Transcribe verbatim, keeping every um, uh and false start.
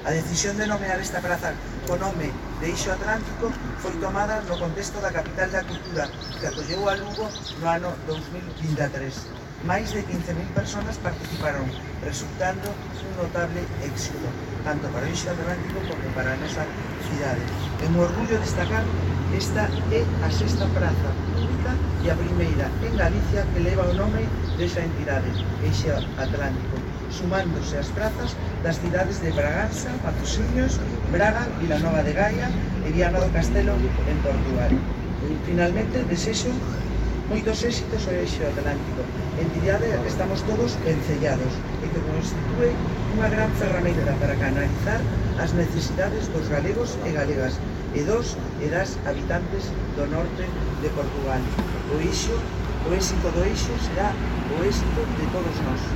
A decisión de nomear esta praza co nome de Eixo Atlántico foi tomada no contexto da capital da cultura que acolleu a Lugo no ano dous mil vinte e tres. Máis de quince mil persoas participaron, resultando un notable éxito, tanto para o Eixo Atlántico como para a nosa cidade. É un orgullo destacar que esta é a sexta praza pública e a primeira en Galicia que leva o nome desa entidade, Eixo Atlántico, sumándose as prazas das cidades de Braganza, Patrociños, Braga, Vilanova de Gaia e Viana do Castelo en Portugal. Finalmente, desexo moitos éxitos ao Eixo Atlántico, entidade a que estamos todos vencellados e que constitúe unha gran ferramenta para canalizar as necesidades dos galegos e galegas e dos e das habitantes do norte de Portugal. O Eixo, o éxito do Eixo será o éxito de todos nós.